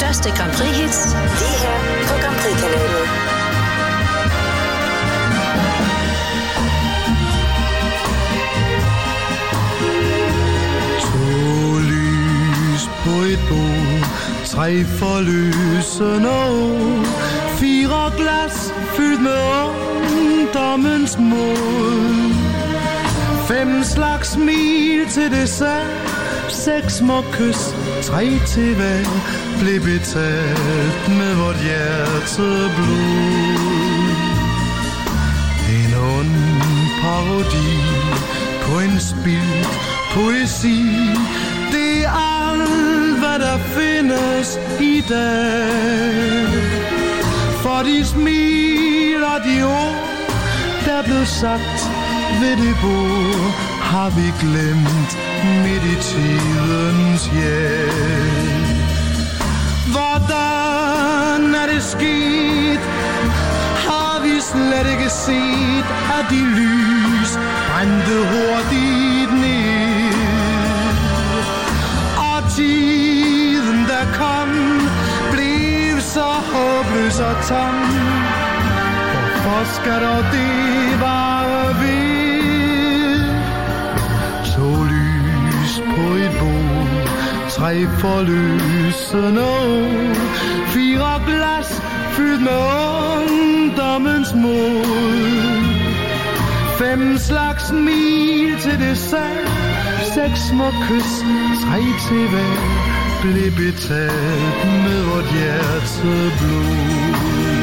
største Grand Prix-hits lige her på Grand Prix-kanalen. To lys på et bord, 3 forløsende år, 4 glas fyldt med ungdommens mod, 5 slags smil til dessert, 6 små kys, 3 til hver, blev betalt med vort hjerteblod. En ond parodi på en spildt poesi, det er alt, hvad der findes i dag. For de smil og de ord, der blev sagt ved det bord, har vi glemt midt i tidens hjælp. Hvordan er det sket? Har vi slet ikke set, at de lys brændte hurtigt ned? Og tiden, der kom, blev så håbløs og tom. Hvorfor skal dog det vare ved? 2 lys på et bord, 3 forløsende år, 4 glas fyldt med ungdommens mod, 5 slags smil til dessert, 6 små kys, 3 til hver, blev betalt med vort hjerteblod.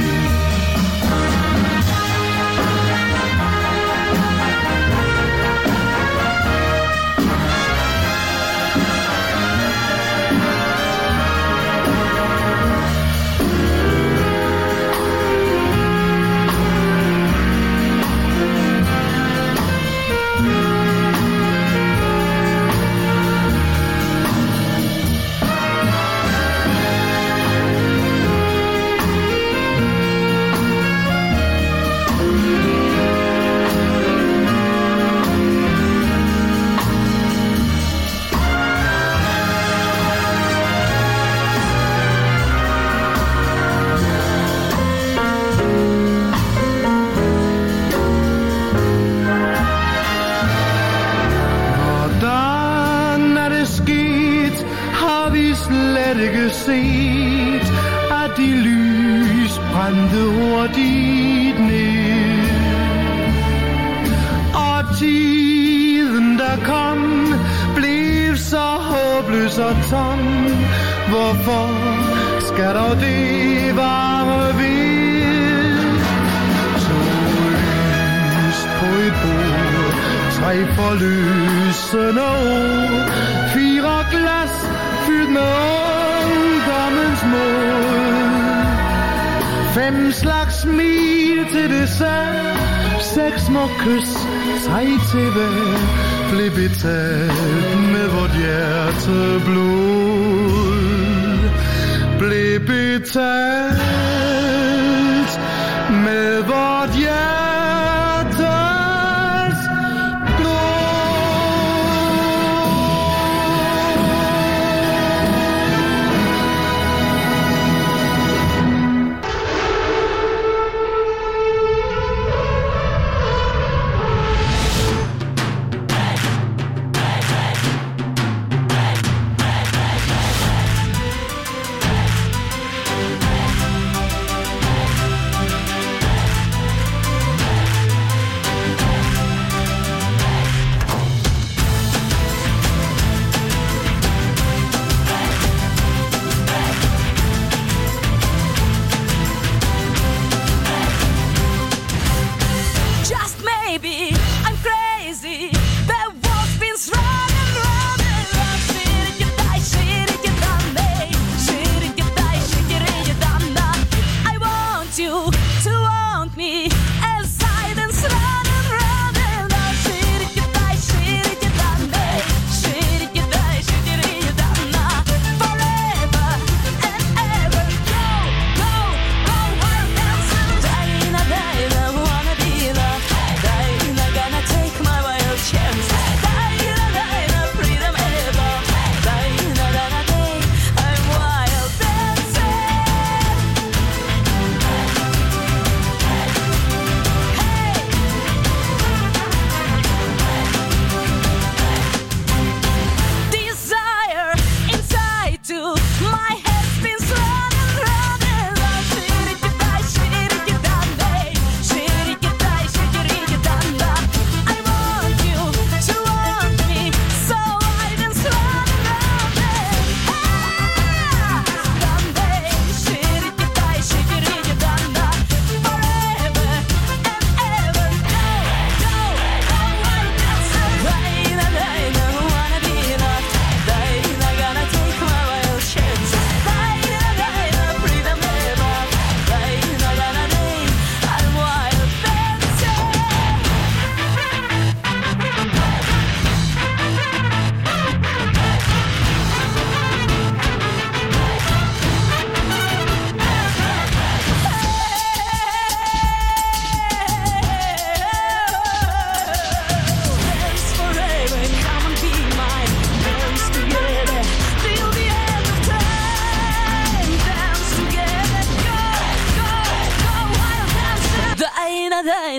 Set, at de lys brændte hurtigt ned. Og tiden, der kom, blev så håbløs og tom. Hvorfor skal dog det vare ved? 2 lys på et bord, 3 forløsende år, 4 glas fyldt med ungdommens mod, 5 slags smil til dessert, 6 små kys, 3 til hver, blev betalt med vort hjerteblod. Blev betalt med vort hjerteblod.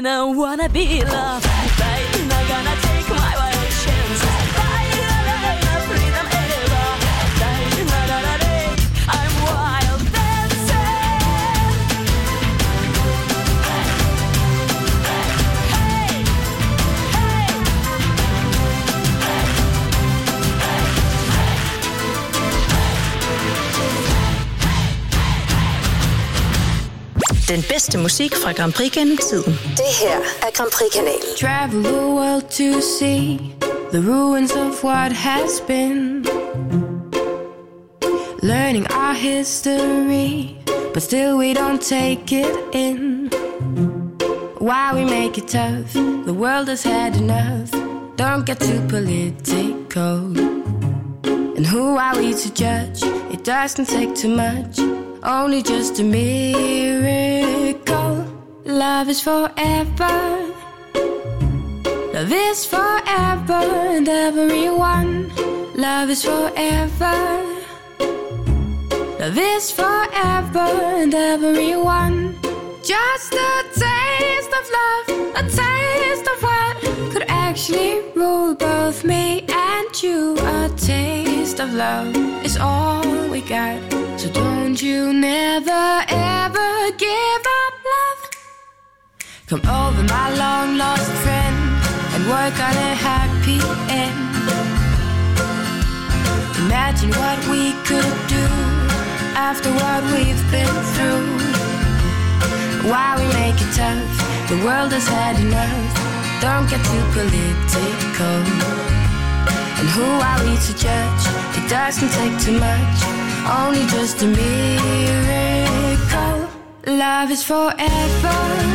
I don't wanna be loved. I'm not gonna take my wild chances. Freedom ever. I'm wild dancing. Hey, hey. Den bedste musik fra Grand Prix gennem tiden. Det her er Grand Prix-kanalen. Travel the world to see the ruins of what has been. Learning our history, but still we don't take it in. Why we make it tough? The world has had enough. Don't get too political. And who are we to judge? It doesn't take too much. Only just a miracle. Love is forever. Love is forever and everyone. Love is forever. Love is forever and everyone. Just a taste of love, a taste of what could actually rule both me and you. A taste of love is all we got. So don't you never ever give up love. Come over, my long lost friend, and work on a happy end. Imagine what we could do after what we've been through. Why we make it tough? The world has had enough. Don't get too political. And who are we to judge? It doesn't take too much. Only just a miracle. Love is forever.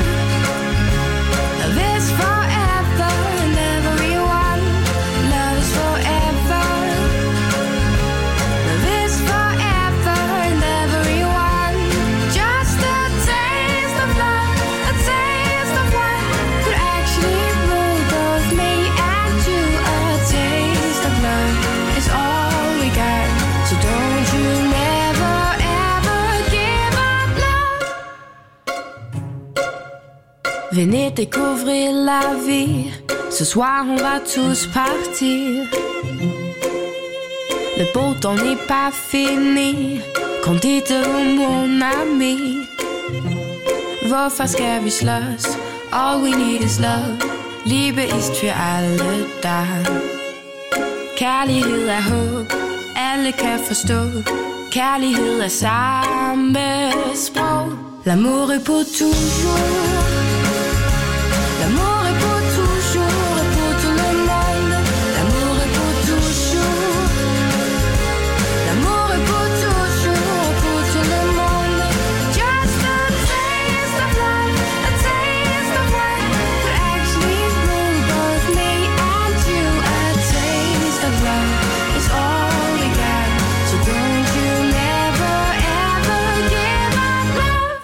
Love is forever and everyone. Love is forever. Love is forever and everyone. Just a taste of love, a taste of what could actually rule both me and you. A taste of love is all we got. So don't you never ever give up love. Venez découvrir la vie. Ce soir on va tous partir. Le beau temps n'est pas fini. Kom dit mon ami. Hvorfor skal vi slås? All we need is love. Liebe ist für alle da. Kærlighed er håb. Alle kan forstå. Kærlighed er samme sprog. L'amour est pour toujours. L'amour est pour toujours et pour tout le monde. L'amour est pour toujours. L'amour est pour toujours et pour tout le monde. Just a taste of love, a taste of what could actually rule both me and you. A taste of love is all we got. So don't you never ever give up love.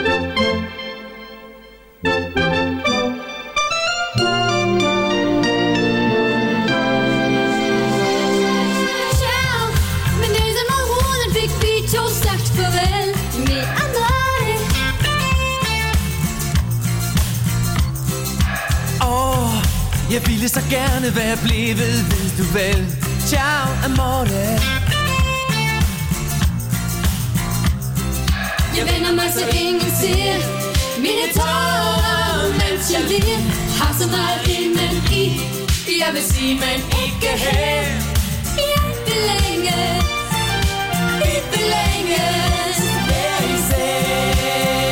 Ciao, men nu som morgonen fick vi to sagt farvel med Amore. Jeg ville så gerne være blevet, ved du vel. Ciao, amore. Jeg vender mig så ingen ser mine tårer, mens jeg ler. Har så meget inden i. Jeg vil sige, men ikke her. Jeg vil længes. Vi vil længes. Hver især.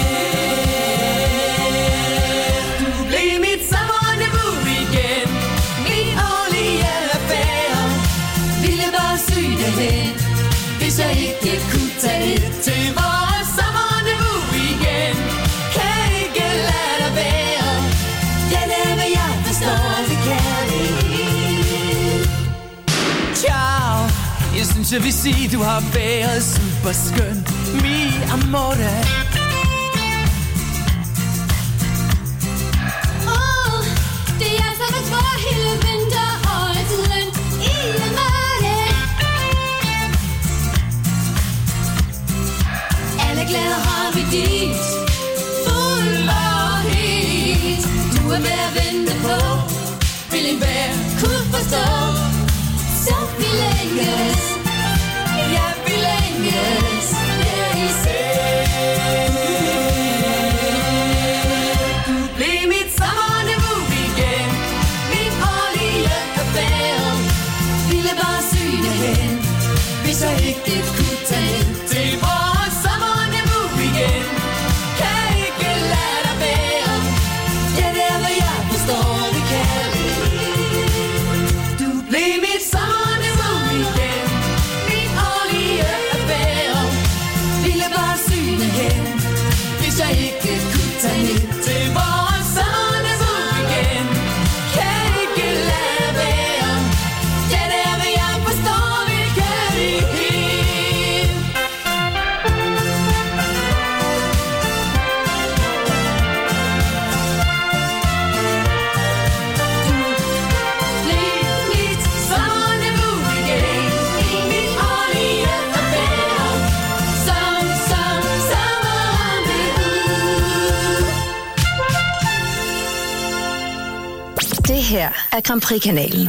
Du blev mit sommerniveau igen. Min årlige affære ville bare syge det hen, hvis jeg ikke kunne tage det Til vores sommerniveau igen. Kan ikke lade dig være. Den er, hvad jeg forstår til kærlighed. Ciao. Jeg synes, jeg vil sige, du har været super skøn. Mi amore. Det er som at få hele vinterårstiden i Amore. Alle glæder har vi dit. Fuld og helt. forstår. Så vi længes, ja vi længes her i seng. Du blev mit sommerniveau igen, min årlige affære. Ville bare syne hen, hvis jeg ikke kunne tage hen til vores sommerniveau igen. Kan ikke lade dig være, ja det er hvad jeg forstår det kan. Du blev mit sommerniveau igen, min årlige affære. Ville bare syne hen, hvis jeg ikke kunne tage hen til vores sommerniveau igen. Kan ikke lade være, ja det er hvad jeg forstår vi kan lide. Det her er Grand Prix-kanalen.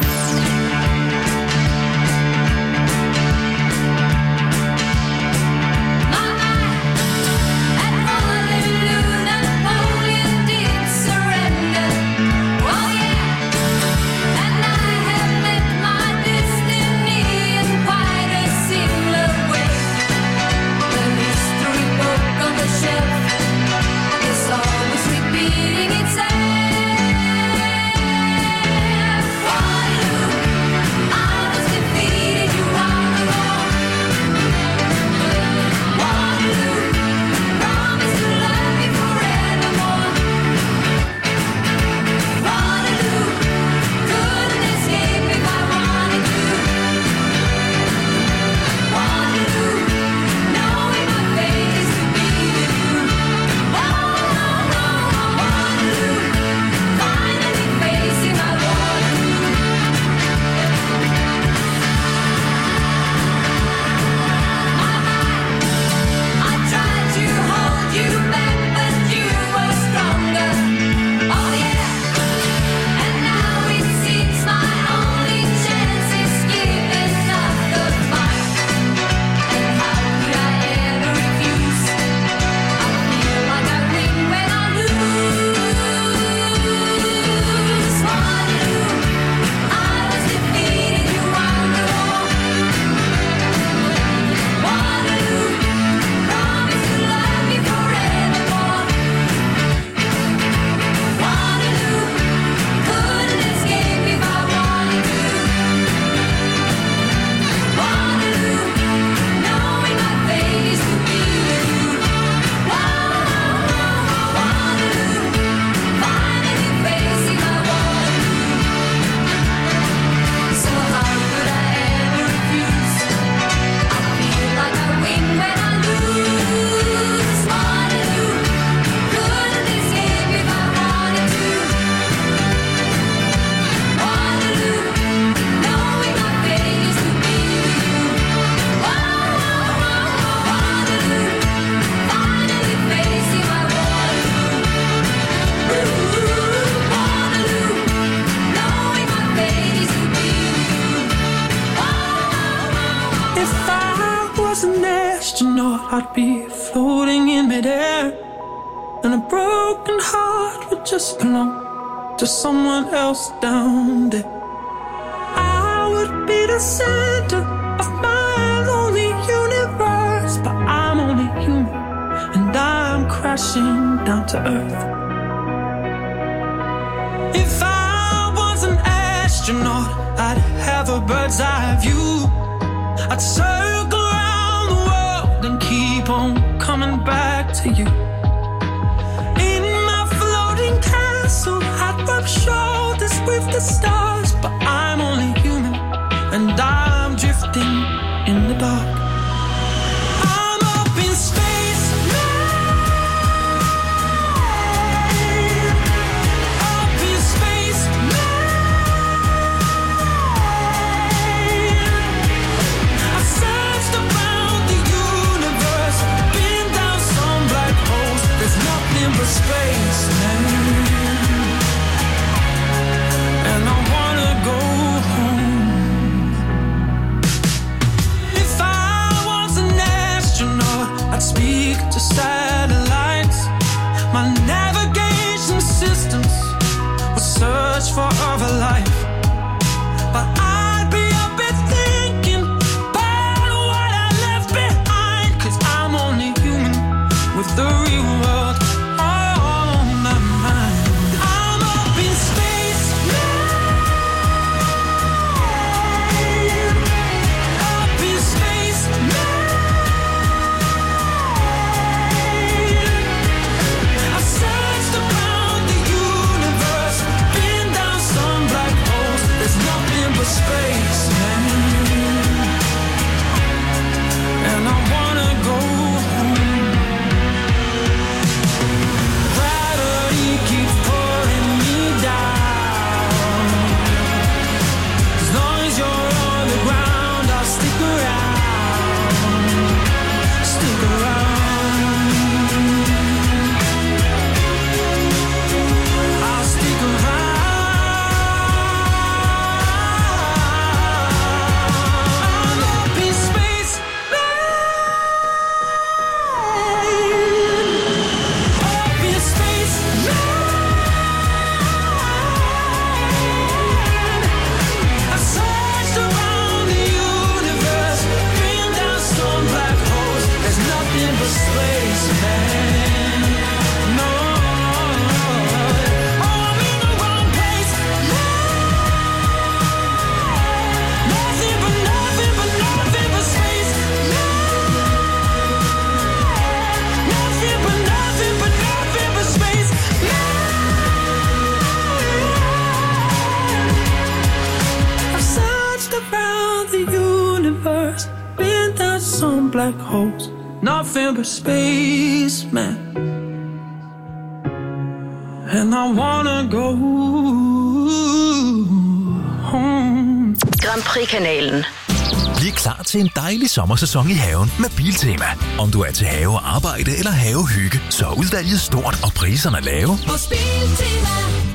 I'd be floating in midair, and a broken heart would just belong to someone else down there. I would be the center of my lonely universe, but I'm only human, and I'm crashing down to earth. If I was an astronaut, I'd have a bird's eye view. I'd circle around the world and keep on coming back to you. In my floating castle, I'd rub shoulders with the stars, but I'm only human, and I'm drifting in the dark. I'm up in space now, up in space now. I've searched around the universe, been down some black holes. There's nothing but space, man, and I wanna go home. universe. Been down some black holes, nothing but space, man. And I wanna go home. Grand Prix-kanalen. Bliv klar til en dejlig sommersæson i haven med Biltema. Om du er til havearbejde eller havehygge, så er udvalget stort og priserne lave. Hos Biltema.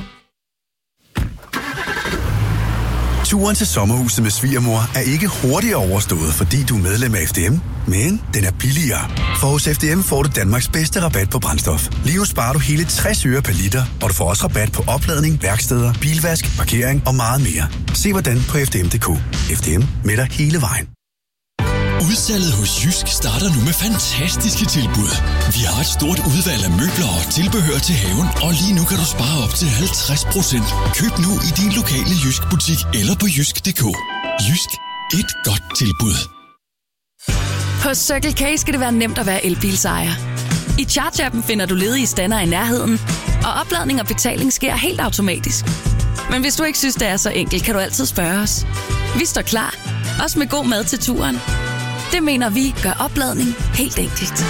Turen til sommerhuset med svigermor er ikke hurtigt overstået, fordi du er medlem af FDM, men den er billigere. For hos FDM får du Danmarks bedste rabat på brændstof. Lige nu sparer du hele 60 øre per liter, og du får også rabat på opladning, værksteder, bilvask, parkering og meget mere. Se hvordan på fdm.dk. FDM med dig hele vejen. Udsalget hos Jysk starter nu med fantastiske tilbud. Vi har et stort udvalg af møbler og tilbehør til haven, og lige nu kan du spare op til 50%. Køb nu i din lokale Jysk butik eller på jysk.dk. Jysk. Et godt tilbud. På Circle K skal det være nemt at være elbilsejer. I Charge-appen finder du ledige stander i nærheden, og opladning og betaling sker helt automatisk. Men hvis du ikke synes, det er så enkelt, kan du altid spørge os. Vi står klar, også med god mad til turen. Det mener vi gør opladning helt enkelt.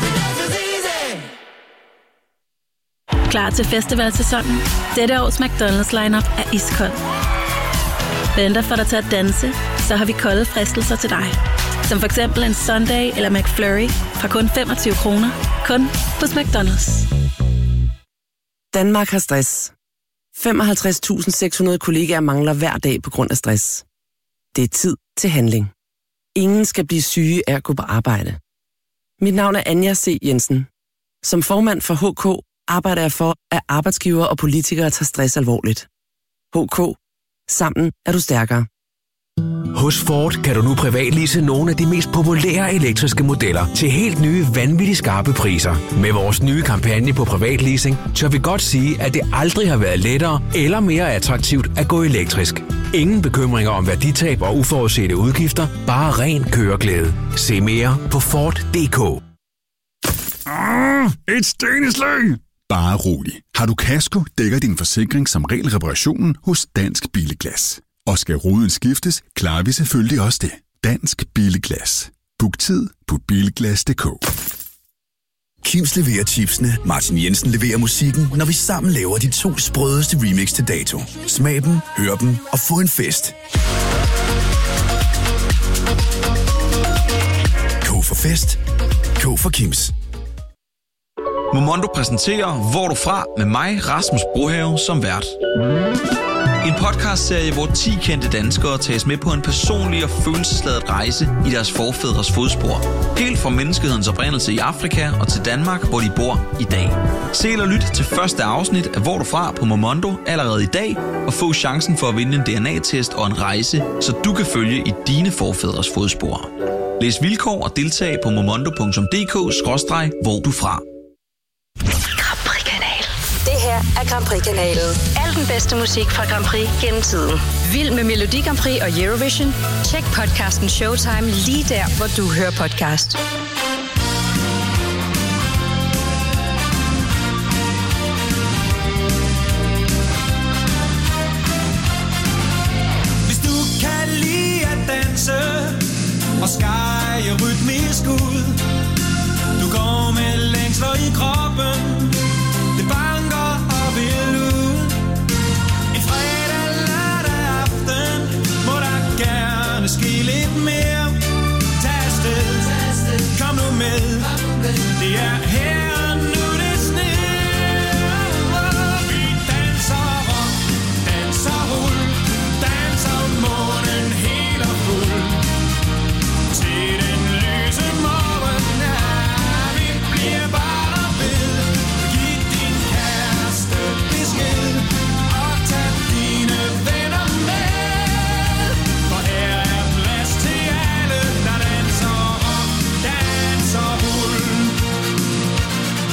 Klar til festivalsæsonen? Dette års McDonald's lineup er iskold. Venter for dig til at danse, så har vi kolde fristelser til dig. Som for eksempel en Sunday eller McFlurry fra kun 25 kroner. Kun hos McDonald's. Danmark har stress. 55.600 kollegaer mangler hver dag på grund af stress. Det er tid til handling. Ingen skal blive syge af at gå på arbejde. Mit navn er Anja C. Jensen. Som formand for HK arbejder jeg for, at arbejdsgivere og politikere tager stress alvorligt. HK. Sammen er du stærkere. Hos Ford kan du nu privatlease nogle af de mest populære elektriske modeller til helt nye, vanvittigt skarpe priser. Med vores nye kampagne på privatleasing, tør vi godt sige, at det aldrig har været lettere eller mere attraktivt at gå elektrisk. Ingen bekymringer om værditab og uforudsete udgifter, bare ren køreglæde. Se mere på Ford.dk. Et steneslæng! Bare rolig. Har du kasko, dækker din forsikring som regel reparationen hos Dansk Bilglas. Og skal ruden skiftes, klarer vi selvfølgelig også det. Dansk Bilglas. Book tid på bilglas.dk. Kims leverer chipsene, Martin Jensen leverer musikken, når vi sammen laver de 2 sprødeste remix til dato. Smag dem, hør dem og få en fest. K for fest. K for Kims. Momondo præsenterer Hvor du fra med mig, Rasmus Brohave, som vært. En podcastserie, hvor 10 kendte danskere tages med på en personlig og følelsesladet rejse i deres forfædres fodspor. Helt fra menneskehedens oprindelse i Afrika og til Danmark, hvor de bor i dag. Se eller lyt til første afsnit af Hvor du fra på Momondo allerede i dag, og få chancen for at vinde en DNA-test og en rejse, så du kan følge i dine forfædres fodspor. Læs vilkår og deltag på momondo.dk/hvor du fra. Grand Prix-kanal. Det her er Grand Prix-kanalen. Al den bedste musik fra Grand Prix gennem tiden. Vild med Melodi Grand Prix og Eurovision? Tjek podcasten Showtime lige der, hvor du hører podcast. Hvis du kan lide at danse og skære rytmisk ud, du går med længsler i kroppen, det banker og vil ud. En fredag, lørdag aften, må der gerne ske lidt mere. Tag afsted, kom nu med, det er her nu det sner. Vi danser rock, danser hul, danser månen helt og fuld. Til den lyse morgen, vi bliver bare ved. Giv din kæreste besked og tag dine venner med. For her er plads til alle, der danser rock, danser hul.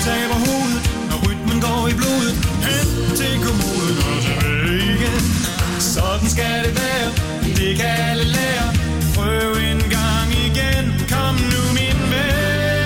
taber hovedet, når rytmen går i blodet. Hen til kommunen og tilbage igen. Sådan skal det være, det kan alle lære. Prøv en gang igen, kom nu min ven.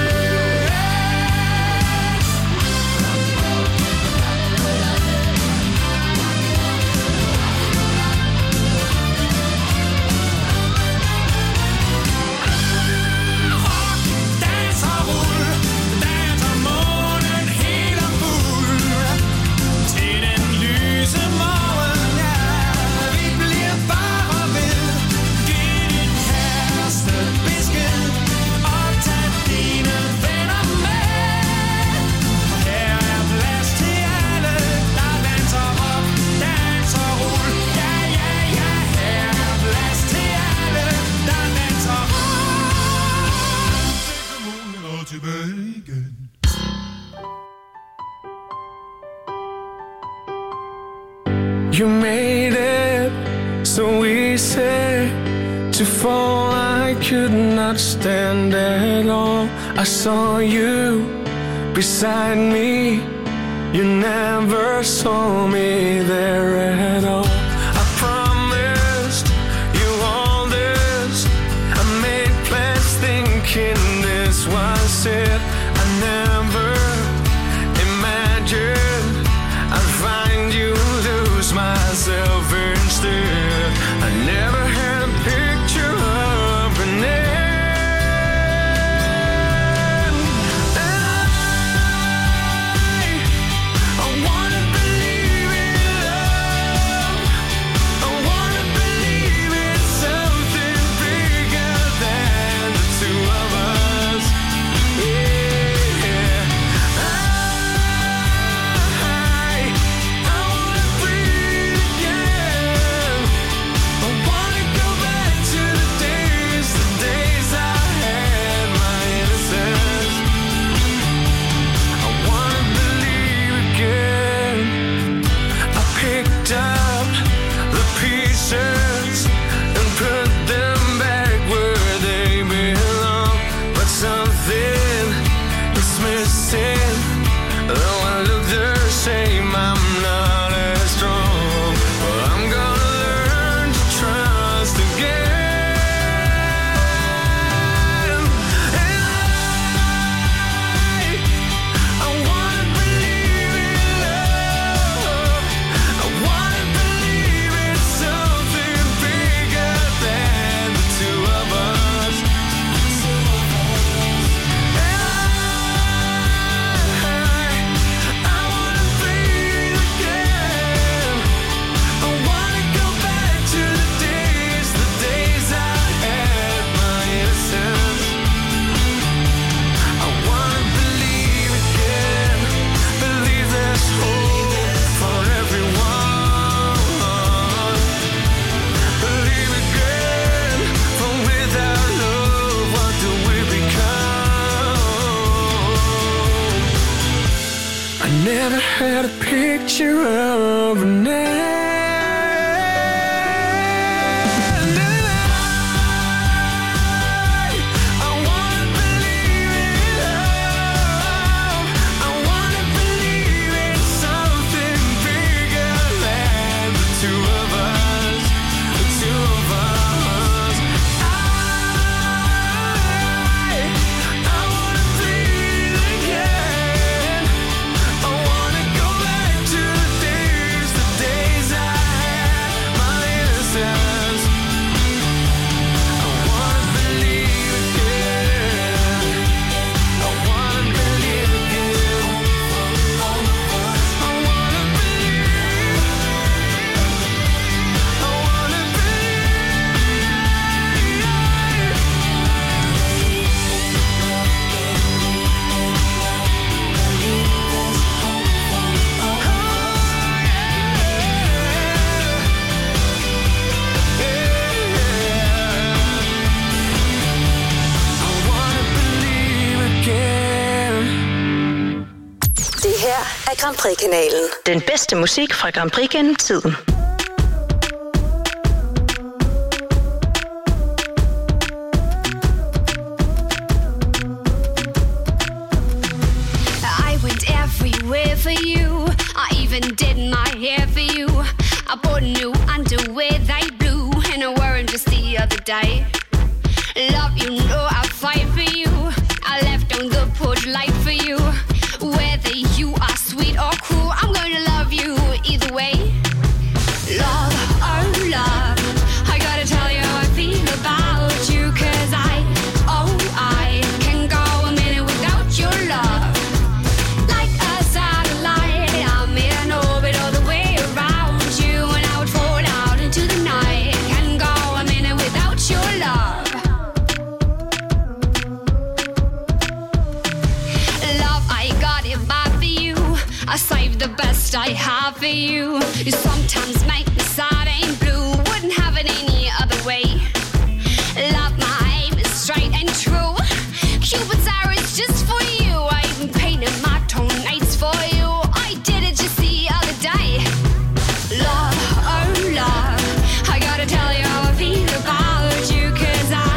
You made it so easy to fall. I could not stand at all. I saw you beside me. You never saw me there at all. I promised you all this. I made plans thinking this was it. I never imagined I'd find you, lose myself instead. I never had a picture of an end. I wanna believe in love. I wanna believe in something bigger than the two of us. Yeah. I wanna breathe again. I wanna go back to the days I had my innocence. I wanna believe again. I picked up the pieces and put them back where they belong. But something is missing. Though I look the same, I'm not as strong. But I'm gonna learn to trust again. And I wanna believe in love. I wanna believe in something bigger than the two of us. I wanna breathe again. I wanna go back to the days I had my innocence. I wanna believe again, believe there's hope for everyone. Believe again, for without love, what do we become? I never had a picture of an end. I wanna believe in love. I wanna believe in something bigger than the two of us. The two of us. I wanna breathe again. I wanna go back to the days I had my innocence. I wanna believe again. I wanna believe again. I wanna believe. I wanna Det her er Grand Prix-kanalen. Den bedste musik fra Grand Prix gennem tiden. I went wear for you. I even did my hair for you. I bought new underwear, they blue, and I wore them just the other day. Love, you know I fight for you. I left on the porch light for you. Whether you are sweet or cruel, I'm gonna love you either way. Love, oh love, I gotta tell you how I feel about you. Cause I can go a minute without your love. Like a satellite, I'm in orbit all the way around you. And I would fall out into the night. Can go a minute without your love. Love, I got it bad for you. I saved the best I have for you. You sometimes make me sad and blue. Wouldn't have it any other way. Love, my aim is straight and true. Cupid's arrow is just for you. I even painted my toenails for you. I did it just the other day. Love, oh love, I gotta tell you how I feel about you. Cause I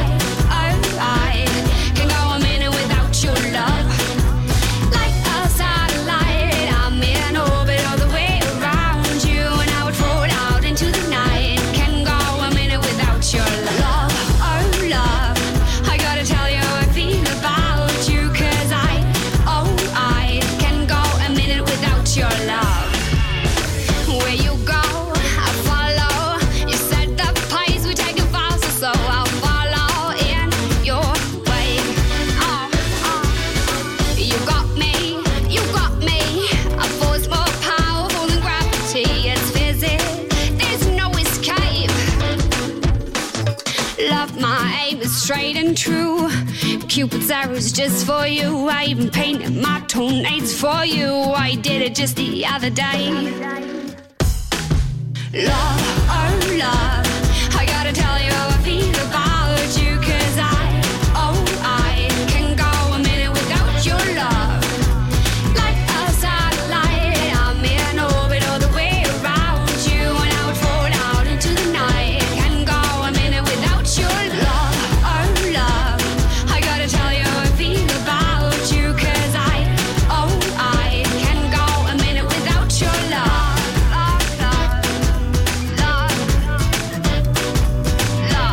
can go a minute without your love. Like a satellite, I'm in orbit all the way around you. And I would fall out into the night. Can go a minute without your love. Oh love, I gotta tell you how I feel about you. Cause I can go a minute without your love. Where you go, I follow. You said the pace we take it faster, so I'll follow in your way. You got me, you got me. A force more powerful than gravity. It's physics, there's no escape. Love, my aim is straight and true. Cupid's arrow's just for you. I even painted my toenails for you. I did it just the other day. Love, oh love, I gotta tell you how I feel about you. Cause I can go a minute without your love. Like a satellite, I'm in orbit all the way around you. And I would fall out into the night. Can go a minute without your love. Oh love, I gotta tell you how I feel about you. Cause I can go a minute without your love. Love, love, love, love.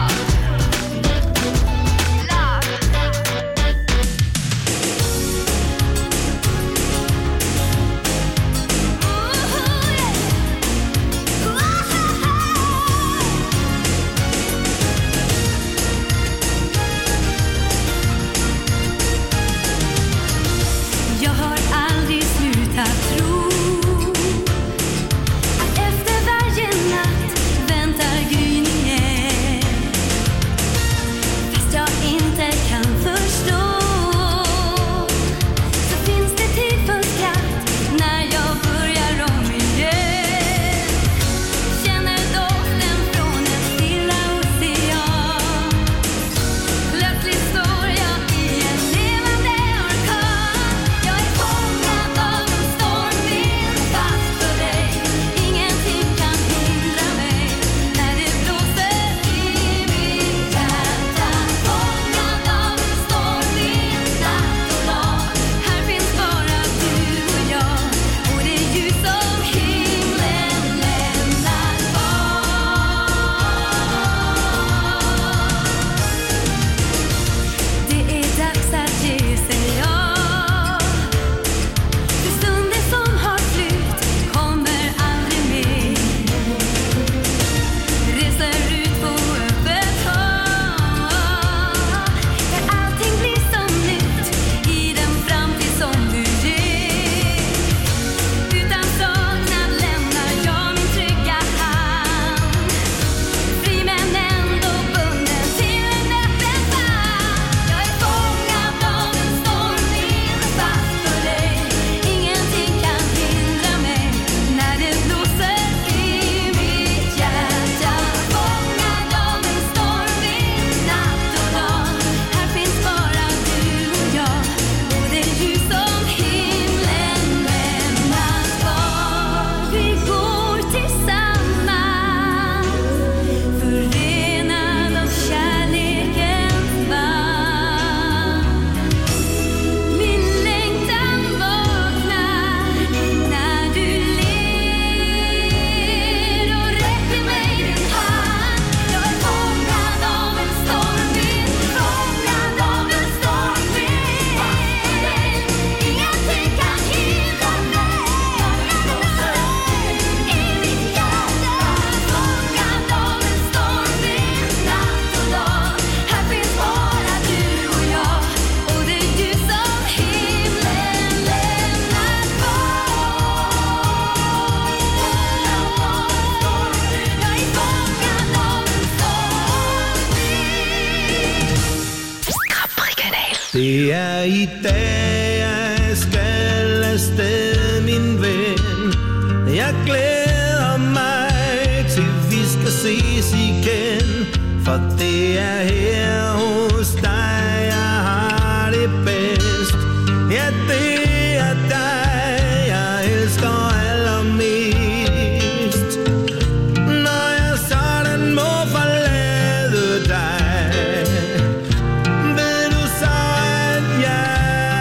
Det er i dag, jeg skal afsted, min ven. Jeg glæder mig til, vi skal ses igen. For det er her hos dig, jeg har det bedst. Ja, det er dig, jeg elsker allermest. Når jeg sådan må forlade dig, ved du så, at jeg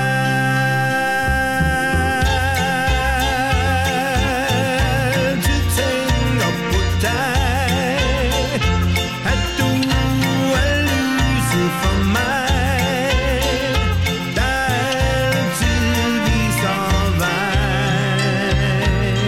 altid tænker på dig. At du er lyset for mig, der altid viser vej.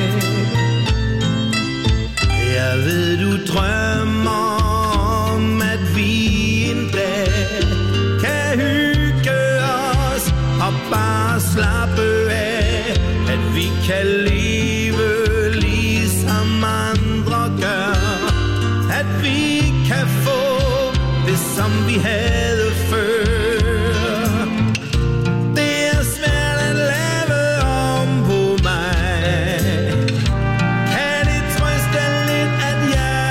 Jeg ved, du drømmer om, at vi en dag kan hygge os og bare slappe af. At vi kan leve ligesom andre gør. At vi kan få det, som vi havde før. Det er svært at lave om på mig. Kan det trøste lidt, at jeg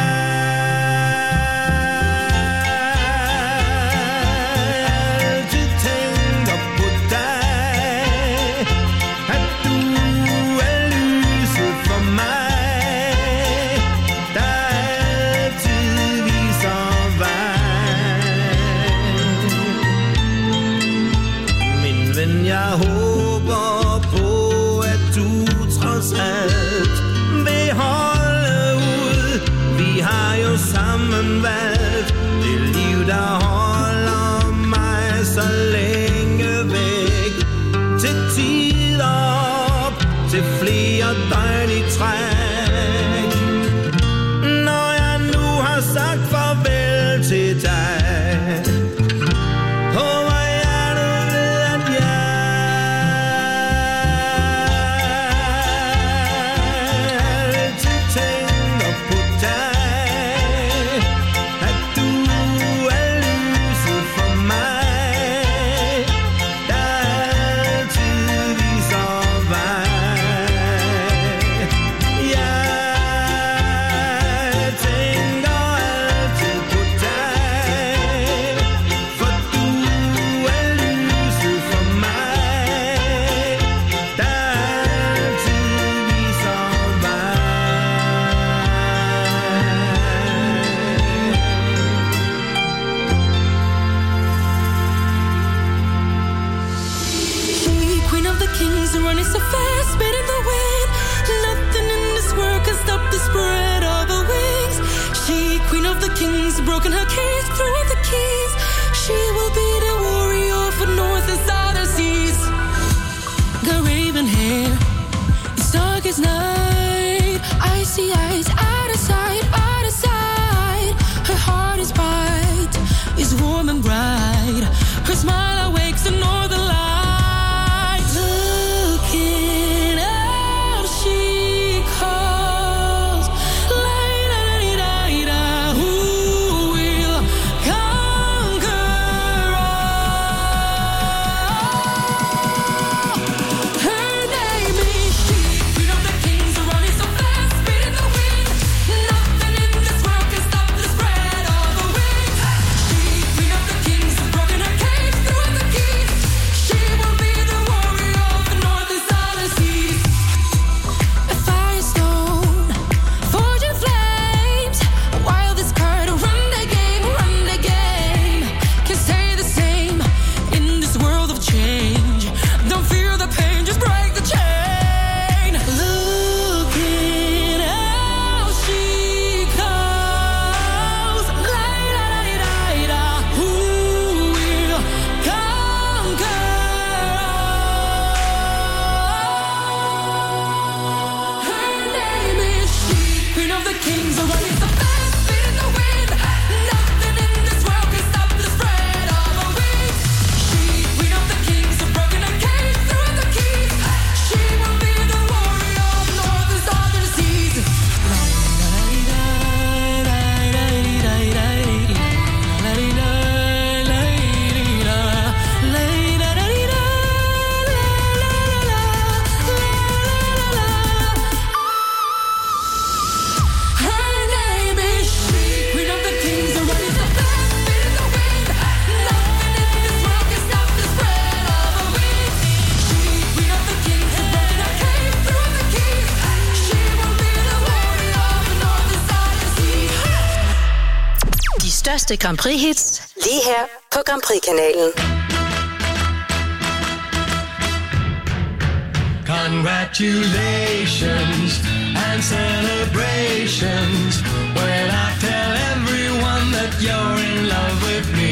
altid tænker på dig. At du er lyset for mig, der altid viser vej. Min ven, jeg håber på, at du trods alt vil holde ud. Vi har jo sammen valgt det liv, der holder mig så længe væk. Til tider op, til flere døgn i træk. Når jeg nu har sagt farvel til dig, håber jeg, du ved, at jeg altid tænker på dig. At du er lyset for mig, der altid viser vej. Jeg tænker altid på dig, for du er lyset for mig, der altid viser vej. She, queen of the kings, running so fast, spitting the wind. Nothing in this world can stop the spread of her wings. She, queen of the kings, broken her cage, threw out the keys. She will be the warrior for north and southern seas. Got raven hair, it's dark as night. Icy eyes, out of sight, out of sight. Her heart is bright, is warm and bright. Her smile awakes the northern light. Looking out, she calls. La-da-da-da-da, who will conquer all? Her name is she, queen of the kings, største Grand Prix-hits, lige her på Grand Prix-kanalen. Congratulations and celebrations when I tell everyone that you're in love with me.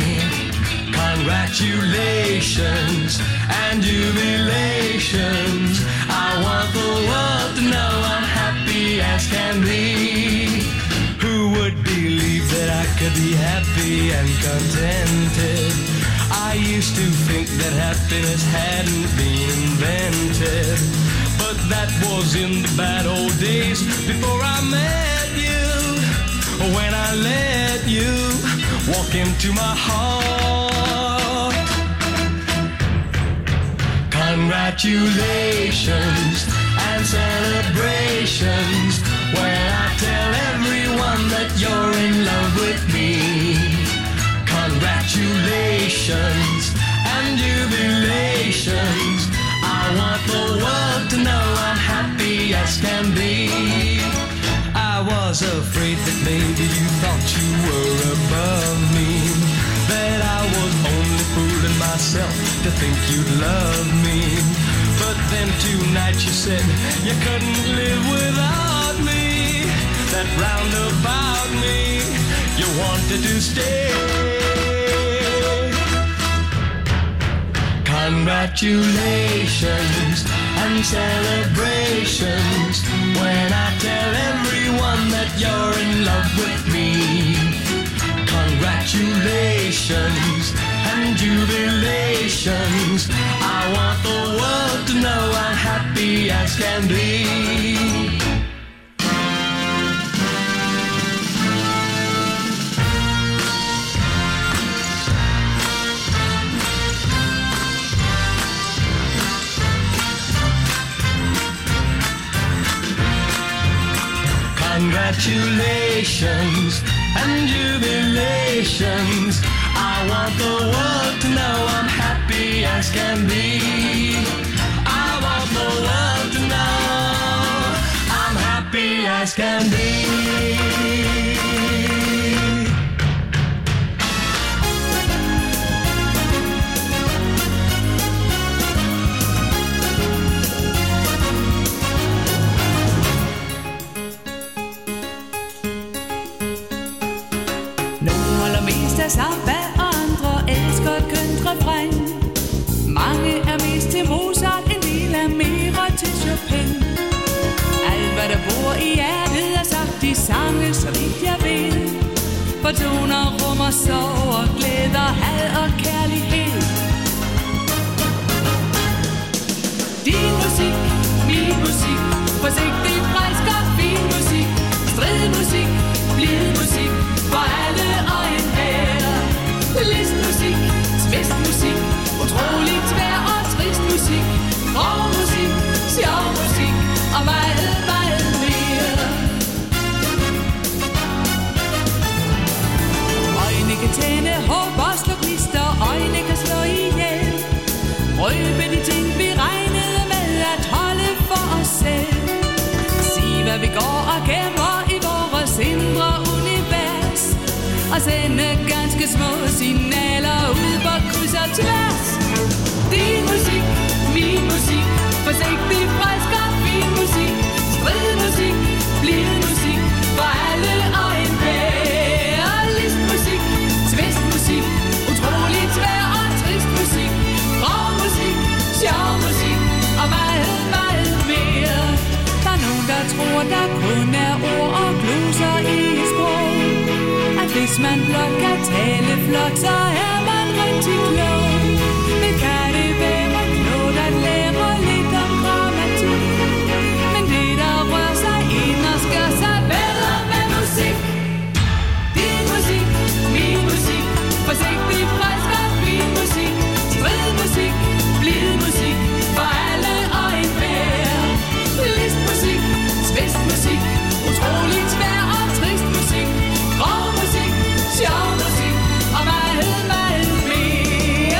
Congratulations and jubilations. I want the world to know I'm happy as can be. Who would believe that I could be happy and contented? I used to think that happiness hadn't been invented, but that was in the bad old days before I met you. When I let you walk into my heart. Congratulations and celebrations when I tell everyone that you're in love with me. Congratulations and jubilations. I want the world to know I'm happy as can be. I was afraid that maybe you thought you were above me, that I was only fooling myself to think you'd love me. But then tonight you said you couldn't live without me, that round about me you wanted to stay. Congratulations and celebrations when I tell everyone that you're in love with me. Congratulations and jubilations. I want the world to know I'm happy as can be. Congratulations and jubilations. I want the world to know I'm happy as can be. I want the world to know I'm happy as can be. Samba og andre elsker et kønt refræn. Mange er mest til Mozart, en del er mere til Chopin. Alt hvad der bor i hjertet er sagt i sange, så vidt jeg ved. For toner, rummer, sorg og glæder, had og kærlighed. Din musik, min musik, forsigtig, frisk og fin musik. Stridmusik, blid musik, for alle og enhver. Listmusik, tvistmusik, utrolig tvær og trist musik. Grov musik, sjov musik og meget, meget mere. Øjne kan tænde håb og slå gnister, øjne kan slå ihjel. Røbe de ting vi regnede med at holde for os selv. Sig hvad vi går og gemmer i vores indre univers, og sende ganske små signaler ud på kryds og tværs. Din musik, min musik, forsigtig, frisk og fin musik. Stridmusik, blid musik, for alle og enhver. Listmusik, tvistmusik, utrolig tvær og trist musik. Grov musik, sjov musik og meget, meget mere. Der er nogen, der tror, der kun er ord og gloser i et sprog. Hvis man blot kan tale flot, så er man rigtig klog. Men kan det være klogt at lære lidt om grammatik? Men det der rører sig ind og skal sig bedre med musik. Din musik, min musik, forsigtig, frisk og fin musik. Stridmusik, blid musik, for alle og enhver. Listmusik, tvistmusik, utrolig tvær og trist musik. Grov musik, sjov musik og meget, meget mere.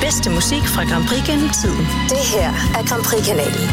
bedste musik fra Grand Prix gennem tiden. Det her er Grand Prix-kanalen.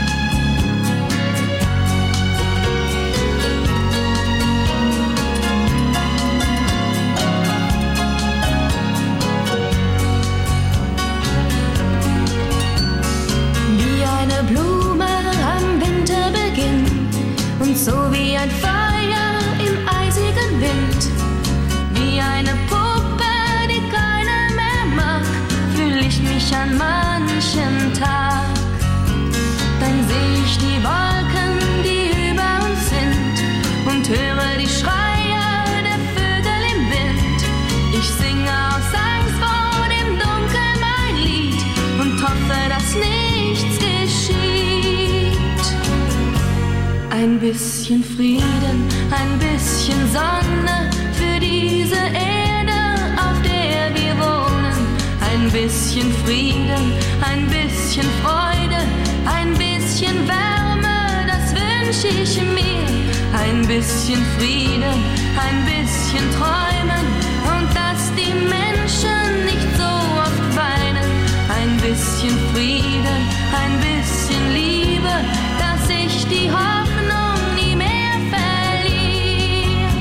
Wie eine Blume am Winterbeginn und so wie ein Feuer im eisigen Wind, wie eine Puppe, die keiner mehr mag, fühl ich mich an manchen Tag. Dann seh ich die Wolken, die über uns sind und höre die Schreie der Vögel im Wind. Ich singe aus Angst vor dem Dunkel mein Lied und hoffe, dass nichts geschieht. Ein bisschen Frieden, ein bisschen Sonne für diese Erde, auf der wir wohnen. Ein bisschen Frieden, ein bisschen Freude, ein bisschen Wärme, das wünsch ich mir. Ein bisschen Frieden, ein bisschen Träumen und dass die Menschen nicht so oft weinen. Ein bisschen Frieden, ein bisschen Liebe, dass ich die Hoffnung nie mehr verliere.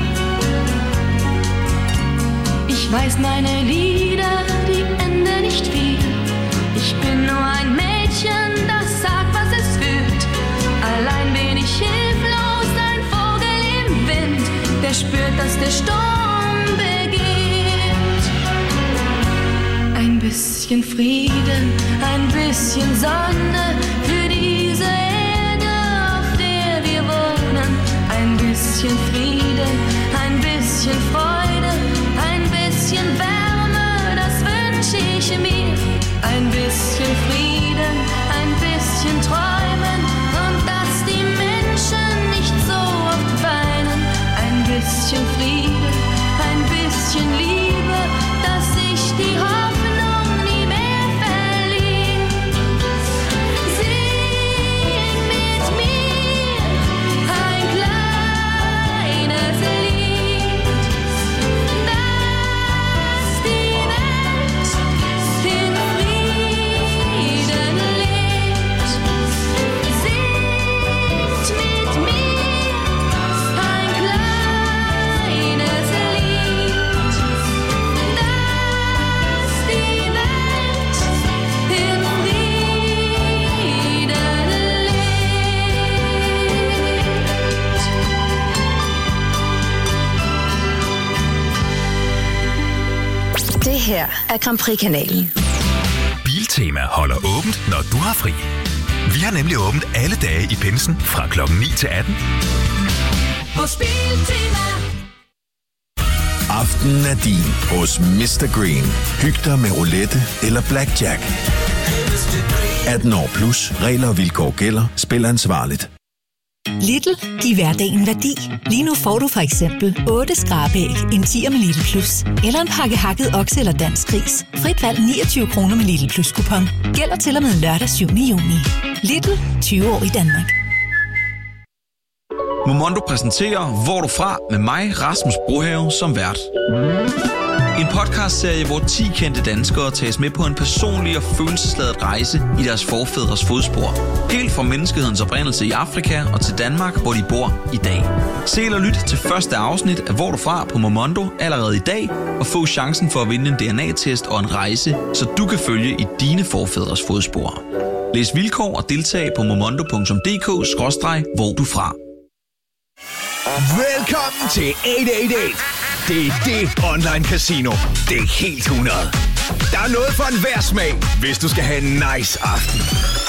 Ich weiß meine Lieder, die enden nicht viel. Ich bin nur ein Mädchen, das sagt, was es fühlt. Allein bin ich hilflos, ein Vogel im Wind, der spürt, dass der Sturm beginnt. Ein bisschen Frieden, ein bisschen Sonne für diese Erde, auf der wir wohnen. Ein bisschen Frieden, ein bisschen Freude, ein bisschen Wärme, das wünsch ich mir. Ein bisschen Frieden, ein bisschen Träumen und dass die Menschen nicht so oft weinen. Ein bisschen Frieden, ein bisschen Liebe, dass ich die Hoffnung nie mehr verliere. Sing mit mir ein kleines Lied, dass die Welt in Frieden lebt. Singt mit mir ein kleines Lied, dass die Welt in Frieden lebt. Det her er Grand Prix-kanalen. Biltema holder åbent, når du har fri. Vi har nemlig åbent alle dage i pinsen fra klokken 9 til 18. Hos Biltema. Aftenen er din hos Mr. Green. Hyg dig med roulette eller blackjack. 18 år plus. Regler og vilkår gælder. Spil ansvarligt. Lidl, giv hverdagen værdi. Lige nu får du for eksempel 8 skrabæg, en 10'er med Lidl Plus, eller en pakke hakket okse eller dansk gris. Frit valg 29 kroner med Lidl Plus kupon. Gælder til og med lørdag 7. juni. Lidl, 20 år i Danmark. Momondo præsenterer Hvor er du fra? Med mig, Rasmus Brohave, som vært. En podcastserie, hvor 10 kendte danskere tages med på en personlig og følelsesladet rejse i deres forfædres fodspor. Helt fra menneskehedens oprindelse i Afrika og til Danmark, hvor de bor i dag. Se eller lyt til første afsnit af Hvor er du fra? På Momondo allerede i dag, og få chancen for at vinde en DNA-test og en rejse, så du kan følge i dine forfædres fodspor. Læs vilkår og deltag på momondo.dk/hvor du fra. Velkommen til 888. Det er det online casino. Det er helt 100. Der er noget for enhver smag, hvis du skal have en nice aften.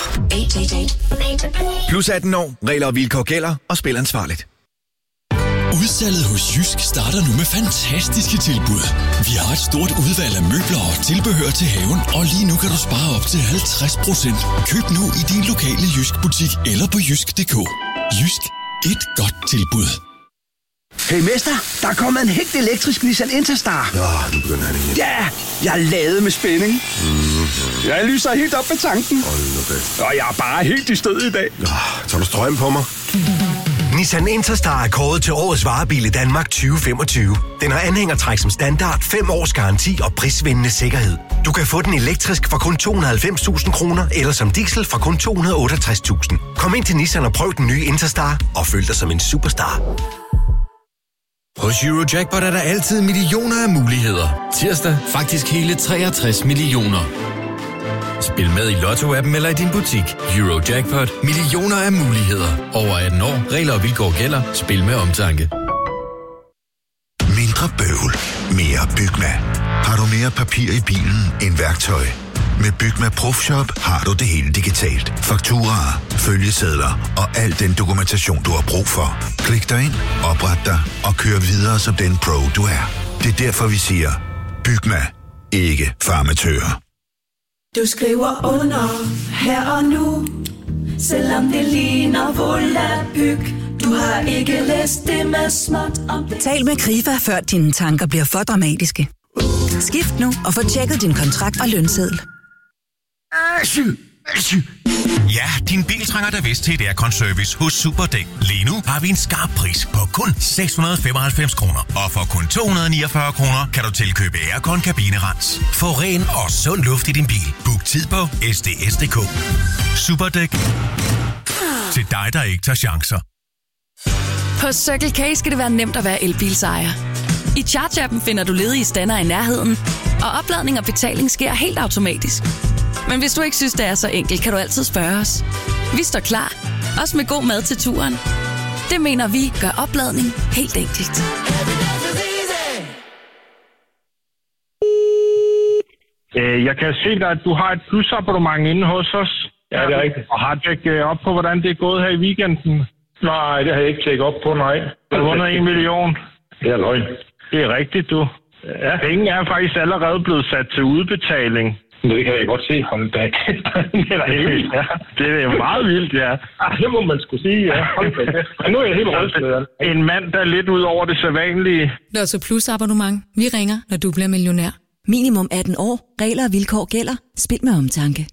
888. Plus 18 år. Regler og vilkår gælder, og spil ansvarligt. Udsalget hos Jysk starter nu med fantastiske tilbud. Vi har et stort udvalg af møbler og tilbehør til haven, og lige nu kan du spare op til 50%. Køb nu i din lokale Jysk-butik eller på jysk.dk. Jysk. Et godt tilbud. Hey mester, der er kommet en helt elektrisk Nissan Interstar. Ja, nu begynder han igen. Ja, jeg er ladet med spænding. Jeg lyser helt op med tanken. Hold nu fast. Og jeg er bare helt i stød i dag. Tager du strøm på mig? Nissan Interstar er kåret til årets varebil i Danmark 2025. Den har anhængertræk som standard, 5 års garanti og prisvindende sikkerhed. Du kan få den elektrisk for kun 290.000 kroner, eller som diesel for kun 268.000. Kom ind til Nissan og prøv den nye Interstar, og føl dig som en superstar. Hos Eurojackpot er der altid millioner af muligheder. Tirsdag faktisk hele 63 millioner. Spil med i Lotto-appen eller i din butik. Eurojackpot. Millioner af muligheder. Over 18 år. Regler og vilkår gælder. Spil med omtanke. Mindre bøvl. Mere Bygma. Har du mere papir i bilen end værktøj? Med Bygma Profshop har du det hele digitalt. Fakturaer, følgesedler og al den dokumentation, du har brug for. Klik dig ind, opret dig og kør videre som den pro, du er. Det er derfor, vi siger, Bygma. Ikke farmatører. Du skriver under her og nu, selvom det ligner volapyk. Du har ikke læst det med småt om det. Tal med Krifa, før dine tanker bliver for dramatiske. Skift nu og få tjekket din kontrakt og lønseddel. Ja, din bil trænger da vist til et aircon-service hos Superdæk. Lige nu har vi en skarp pris på kun 695 kroner. Og for kun 249 kroner kan du tilkøbe aircon-kabinerens. Få ren og sund luft i din bil. Book tid på sds.dk. Superdæk. Til dig, der ikke tager chancer. På Circle K skal det være nemt at være elbilsejer. I Charge-appen finder du ledige stander i nærheden, og opladning og betaling sker helt automatisk. Men hvis du ikke synes, det er så enkelt, kan du altid spørge os. Vi står klar, også med god mad til turen. Det mener vi gør opladning helt enkelt. Jeg kan se dig, at du har et plusabonnement inde hos os. Ja, det er rigtigt. Og har tjekket op på, hvordan det er gået her i weekenden? Nej, det har jeg ikke tjekket op på, nej. Du har vundet 1 million. Det er løgn. Det er rigtigt, du. Ja. Penge er faktisk allerede blevet sat til udbetaling. Det kan jeg godt se. Hold da. Det er helt, ja. Det er meget vildt, ja. Det må man skulle sige, ja. Nu er jeg helt rystet. En mand, der er lidt ud over det sædvanlige. Lotto Plus abonnement. Vi ringer, når du bliver millionær. Minimum 18 år. Regler og vilkår gælder. Spil med omtanke.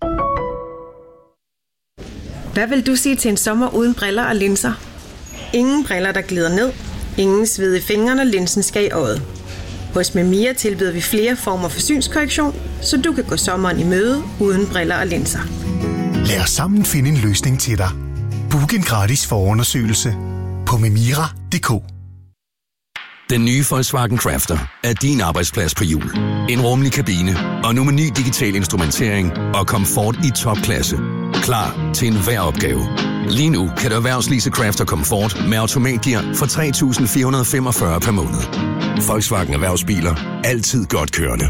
Hvad vil du sige til en sommer uden briller og linser? Ingen briller, der glider ned. Ingen sved i fingrene, linsen skal i øjet. Hos Memia tilbyder vi flere former for synskorrektion, så du kan gå sommeren i møde uden briller og linser. Lad os sammen finde en løsning til dig. Book en gratis forundersøgelse på memira.dk. Den nye Volkswagen Crafter er din arbejdsplads på hjul. En rummelig kabine og nu med ny digital instrumentering og komfort i topklasse. Klar til enhver opgave. Lige nu kan du erhvervslease Crafter Comfort med automatgear for 3.445 per måned. Volkswagen Erhvervsbiler. Altid godt kørende.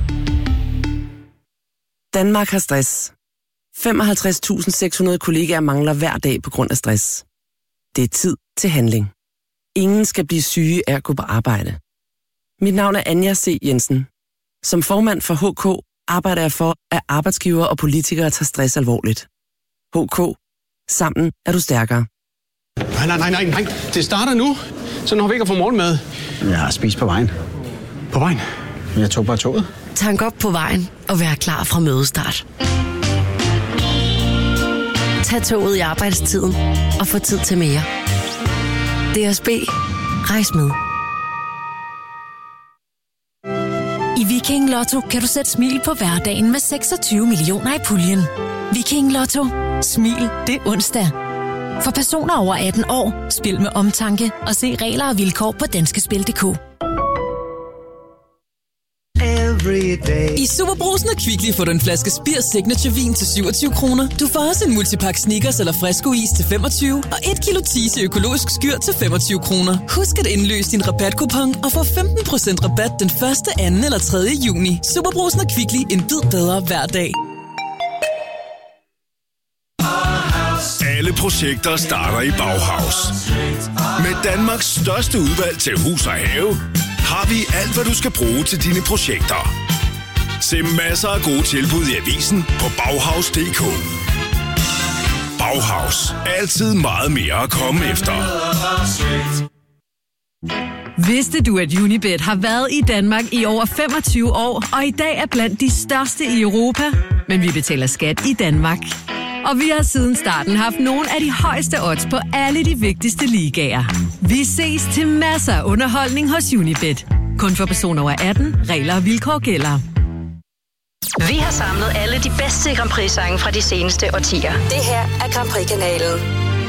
Danmark har stress. 55.600 kollegaer mangler hver dag på grund af stress. Det er tid til handling. Ingen skal blive syge af at gå på arbejde. Mit navn er Anja C. Jensen. Som formand for HK arbejder jeg for, at arbejdsgivere og politikere tager stress alvorligt. HK. Sammen er du stærkere. Nej. Det starter nu. Så når vi ikke har fået morgenmad. Jeg har spist på vejen. På vejen? Jeg tog bare toget. Tank op på vejen og vær klar fra mødestart. Tag toget i arbejdstiden og få tid til mere. DSB. Rejs med. I Viking Lotto kan du sætte smil på hverdagen med 26 millioner i puljen. Viking Lotto. Smil det onsdag. For personer over 18 år, spil med omtanke og se regler og vilkår på danskespil.dk. I Superbrugsen og Kvickly får du en flaske Spirs Signature Vin til 27 kroner. Du får også en multipack Snickers eller Fresco is til 25 og 1 kilo Tise økologisk skyr til 25 kroner. Husk at indløse din rabatkupon og få 15% rabat den 1., 2. eller 3. juni. Superbrugsen og Kvickly, en bid bedre hver dag. Alle projekter starter i Bauhaus. Med Danmarks største udvalg til hus og have, har vi alt, hvad du skal bruge til dine projekter. Se masser af gode tilbud i avisen på Bauhaus.dk. Bauhaus. Altid meget mere at komme efter. Vidste du, at Unibet har været i Danmark i over 25 år, og i dag er blandt de største i Europa? Men vi betaler skat i Danmark. Og vi har siden starten haft nogle af de højeste odds på alle de vigtigste ligaer. Vi ses til masser af underholdning hos Unibet. Kun for personer over 18. Regler og vilkår gælder. Vi har samlet alle de bedste Grand Prix-sange fra de seneste årtier. Det her er Grand Prix-kanalen.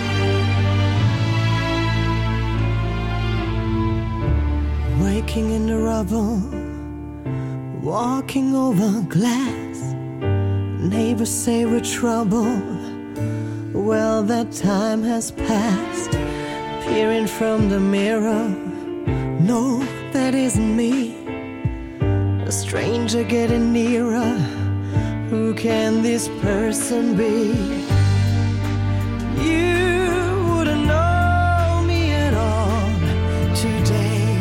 Waking in the rubble, walking over glass. Neighbors say we're trouble. Well, that time has passed. Peering from the mirror, no, that isn't me. A stranger getting nearer. Who can this person be? You wouldn't know me at all today.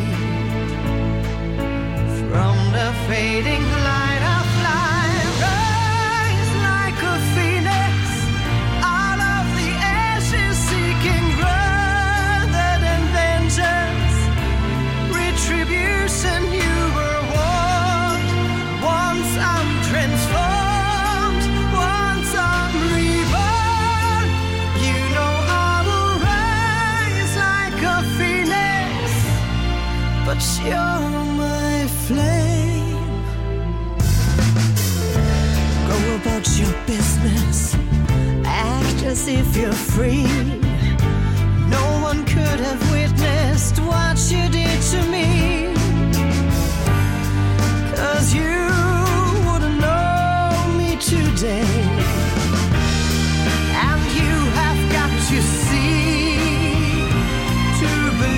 From the fading light I fly, rise like a phoenix out of the ashes, seeking rather than vengeance, retribution. You were warned. Once I'm transformed, once I'm reborn, you know I will rise like a phoenix, but you're my flame. Go about your business, act as if you're free. No one could have witnessed what you did to me, 'cause you wouldn't know me today. And you have got to see to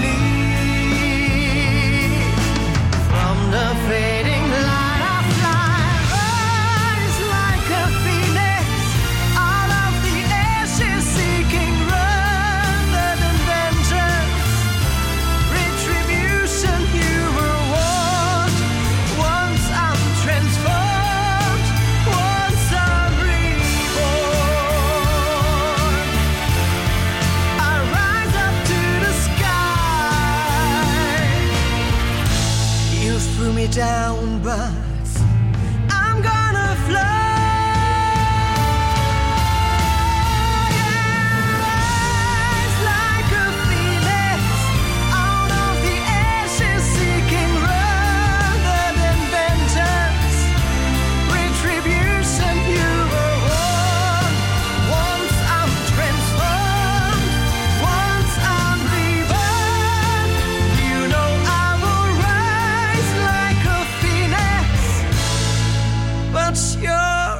believe. From the fading light I fly, rise like a phoenix out of the ashes, seeking rather than vengeance, retribution. You were warned. Once I'm transformed, once I'm reborn, I rise up to the sky. You threw me down, but I'm gonna fly. Rise like a phoenix out of the ashes, seeking rather than vengeance, retribution. You were warned. Once I'm transformed, once I'm reborn, you know I will rise like a phoenix, but you're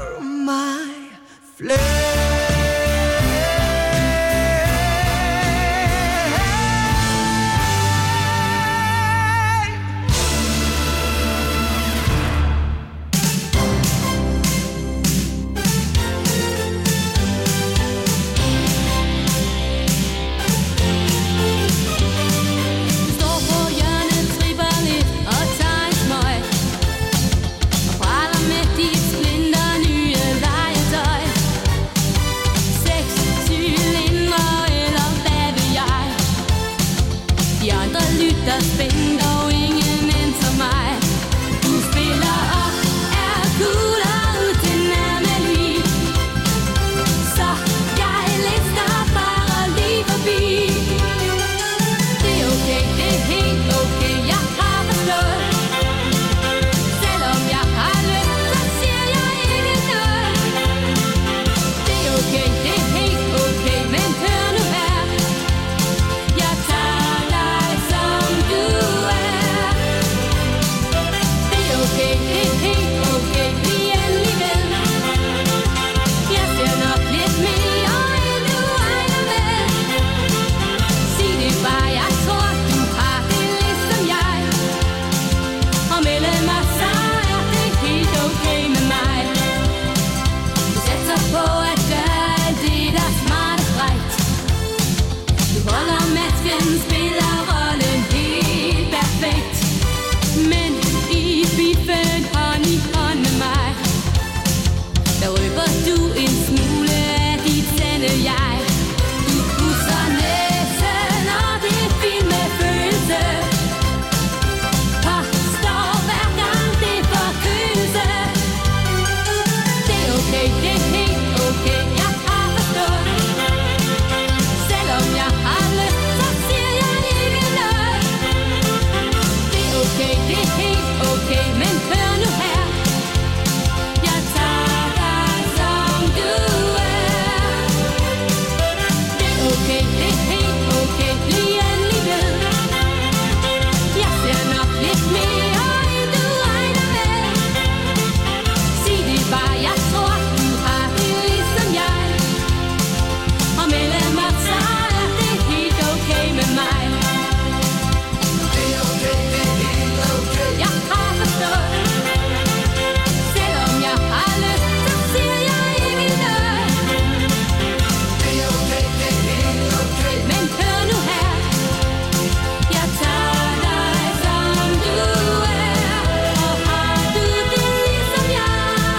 det er helt okay, men hør nu her. Jeg tager dig som du er. Det er okay, det er helt okay, bliv endelig ved. Jeg ser nok lidt mere, end du regner med. Sig det bare, jeg tror, du har det ligesom jeg. Og mellem os så er det helt okay med mig. Det er okay, det er helt okay. Jeg har forstået. Selvom jeg har lyst, så siger jeg ikke noget. Det er okay, det er helt okay. Men hør nu her. Jeg tager dig som du er. Og har du det ligesom jeg?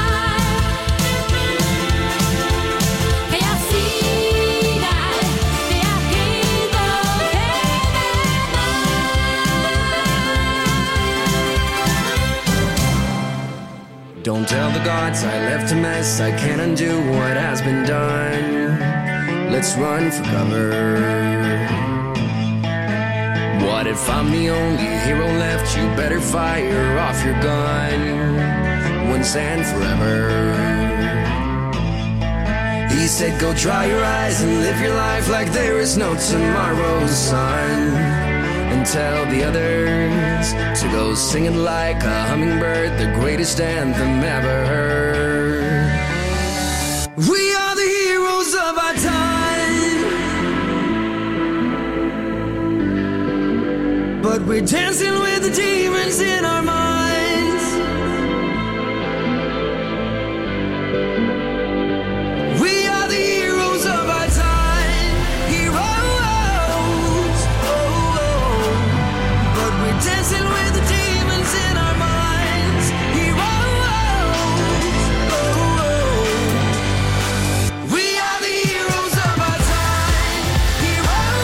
Kan jeg sige dig, det er helt okay med mig. Don't tell the gods I left a mess. I can't undo what has been done. Let's run for cover. What if I'm the only hero left? You better fire off your gun once and forever. He said go dry your eyes and live your life like there is no tomorrow, son. And tell the others to go sing it like a hummingbird, the greatest anthem ever heard. We are the heroes of our time, but we're dancing with the demons in our minds.